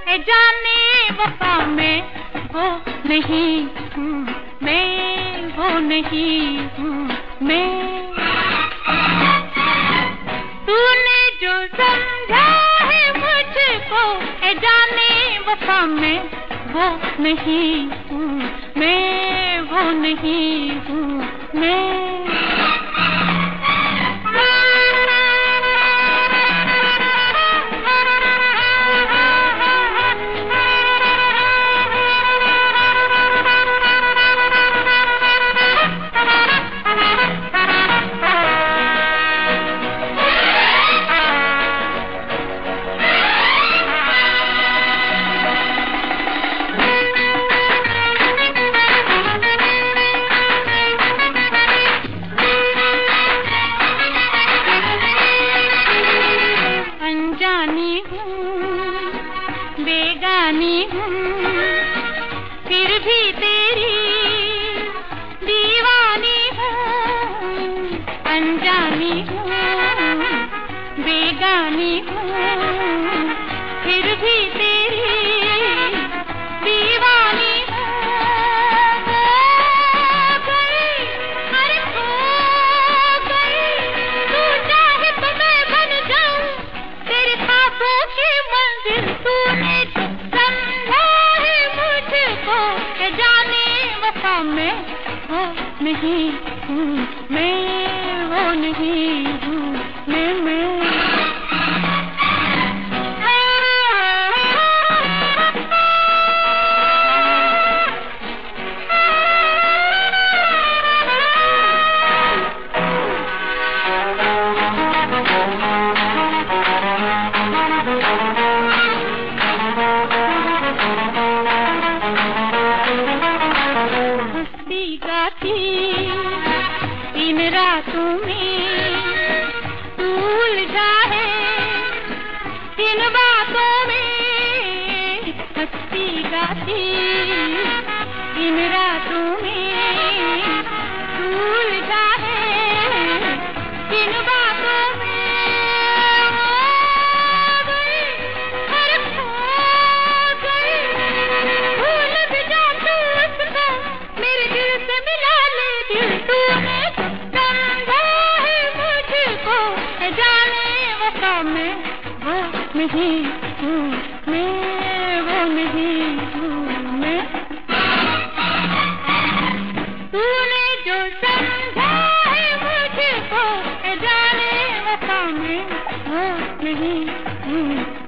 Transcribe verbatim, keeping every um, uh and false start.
ए जाने वफा में वो नहीं हूँ मैं, वो नहीं हूँ मैं। तूने जो समझा है मुझको ए जाने वफा में वो नहीं हूँ मैं, वो नहीं हूँ मैं। बेगानी हूँ फिर भी तेरी दीवानी हूँ, अनजानी हूँ बेगानी हूँ फिर भी तेरी दीवानी हूँ। गई अरे खो गई, तू चाहे तो मैं बन जाऊँ तेरे ख्वाबों की मंजिल। तूने जो समझा है मुझको ए जाने वफा में वो नहीं हूँ मैं, वो नहीं हूँ मैं मैं। इन रातों में तू उलझा है इन बातों में, हंसती गाती इन रातों में तू उलझा है इन बातों में। हो गई हर खो गई, भूल भी जा तू उसको मेरे दिल से मिला ले दिल। तूने मैं वो नहीं हूँ मैं, वो नहीं हूँ मैं। तूने जो समझा है मुझको ए जाने वफा में वो नहीं हूँ।